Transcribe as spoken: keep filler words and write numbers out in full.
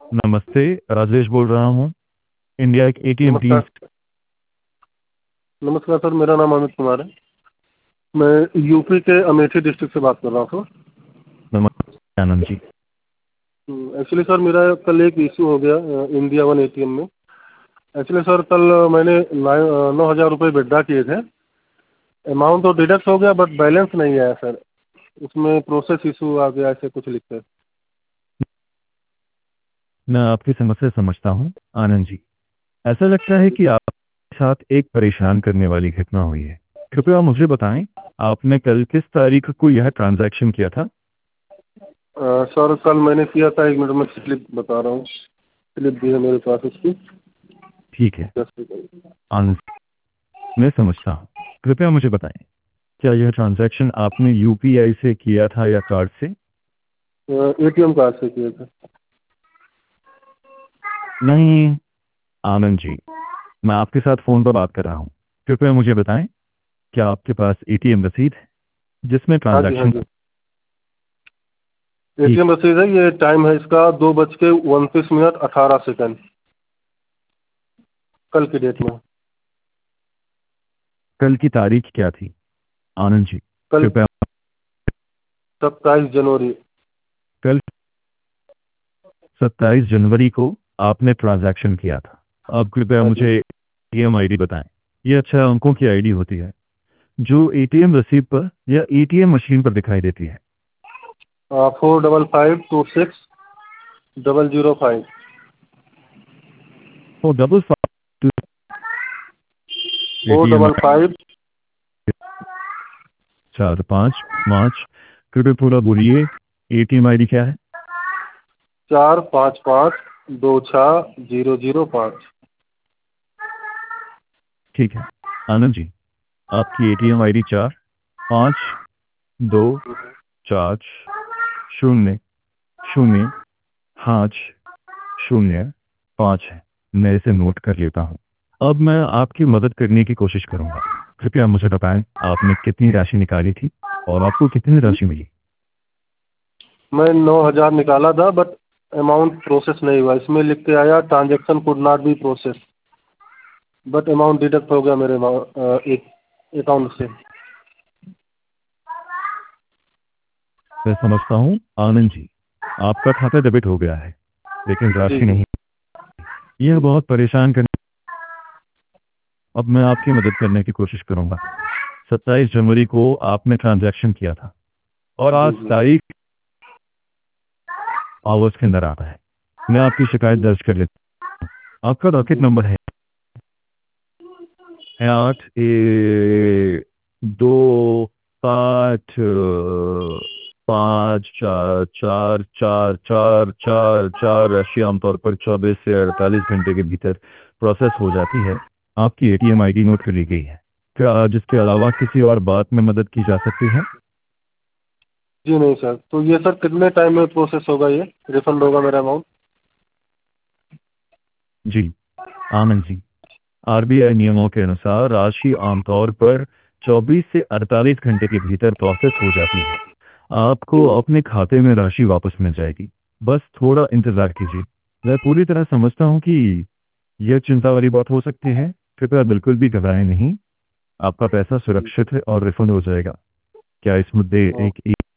नमस्ते, राजेश बोल रहा हूँ। इंडिया एक एटीएम टीम। नमस्कार। नमस्कार सर, मेरा नाम अमित कुमार है। मैं यूपी के अमेठी डिस्ट्रिक्ट से बात कर रहा हूँ नमस्ते Anand ji. Sir. Actually sir, मेरा कल एक इशू हो गया अ, इंडिया वन एटीएम में। एक्चुअली सर, कल मैंने नाइन नौ हज़ार रुपये विड्रा किए थे। अमाउंट तो डिडक्ट हो गया बट बैलेंस नहीं आया सर। उसमें प्रोसेस इशू आ गया, ऐसे कुछ लिखते। मैं आपकी समस्या समझता हूँ आनंद जी। ऐसा लगता है कि आपके साथ एक परेशान करने वाली घटना हुई है। कृपया मुझे बताएं, आपने कल किस तारीख को यह ट्रांजैक्शन किया था? अ, सर, कल मैंने किया था। एक मिनट में स्लिप बता रहा हूँ। स्लिप भी है मेरे पास उसकी। ठीक है दस सेकंड। आनंद, मैं समझता हूँ। कृपया मुझे बताएं, क्या यह ट्रांजैक्शन आपने यूपीआई से किया था या कार्ड से? एटीएम कार्ड से किए थे। नहीं आनंद जी, मैं आपके साथ फोन पर बात कर रहा हूँ। कृपया मुझे बताएं, क्या आपके पास एटीएम रसीद है जिसमें हाँ जी, हाँ ट्रांजैक्शन? जी। ठीक एटीएम है। रसीद है। ये टाइम है इसका दो बज के उनतीस मिनट अठारह सेकंड, कल की डेट में। कल की तारीख क्या थी आनंद जी? कल कृपया। सत्ताईस जनवरी। कल सत्ताईस जनवरी को आपने ट्रांजैक्शन किया था। अब कृपया हाँ जी। मुझे एटीएम आईडी बताएं। ये अच्छा अंकों की आईडी होती है जो एटीएम रसीद पर या एटीएम मशीन पर दिखाई देती है। Four double five two six double zero five. तो double five four ATM double five चार पाँच पाँच। कृपया पूरा बोलिए, एटीएम आईडी क्या है? चार पाँच पाँच दो छः जीरो जीरो पाँच। ठीक है आनंद जी, आपकी एटीएम आईडी चार पाँच दो चार शून्य शून्य पाँच शून्य पाँच है। मैं इसे नोट कर लेता हूँ। अब मैं आपकी मदद करने की कोशिश करूंगा। कृपया मुझे बताएं, आपने कितनी राशि निकाली थी और आपको कितनी राशि मिली? मैं नौ हज़ार निकाला था बट अमाउंट प्रोसेस नहीं हुआ। इसमें लिख के आया transaction could not be process, but amount deduct हो गया मेरे अ, एक अकाउंट से। मैं समझता हूँ आनंद जी, आपका खाता डेबिट हो गया है लेकिन जी राशि जी नहीं। यह जी। बहुत परेशान करने। अब मैं आपकी मदद करने की कोशिश करूंगा। सत्ताईस जनवरी को आपने ट्रांजैक्शन किया था और आज जी जी तारीख आवर्स के अंदर आता है। मैं आपकी शिकायत जी दर्ज कर लेता हूँ। आपका डॉकेट जी नंबर है है आठ ए दो पाँच अ, पाँच चार चार चार चार चार चार। राशि आमतौर पर चौबीस से अड़तालीस घंटे के भीतर प्रोसेस हो जाती है। आपकी एटीएम आईडी नोट कर ली गई है। क्या आज इसके अलावा किसी और बात में मदद की जा सकती है? जी नहीं सर, तो ये सर कितने टाइम में प्रोसेस होगा, ये रिफंड होगा मेरा अमाउंट? जी आनंद जी, आरबीआई नियमों के अनुसार राशि आमतौर पर चौबीस से अड़तालीस घंटे के भीतर प्रोसेस हो जाती है। आपको जी अपने खाते में राशि वापस मिल जाएगी। बस थोड़ा इंतजार कीजिए। मैं पूरी तरह समझता हूँ कि यह चिंता वाली बात हो सकती है। कृपया बिल्कुल भी घबराएं नहीं। आपका पैसा सुरक्षित है और रिफंड हो जाएगा। क्या इस मुद्दे हाँ। एक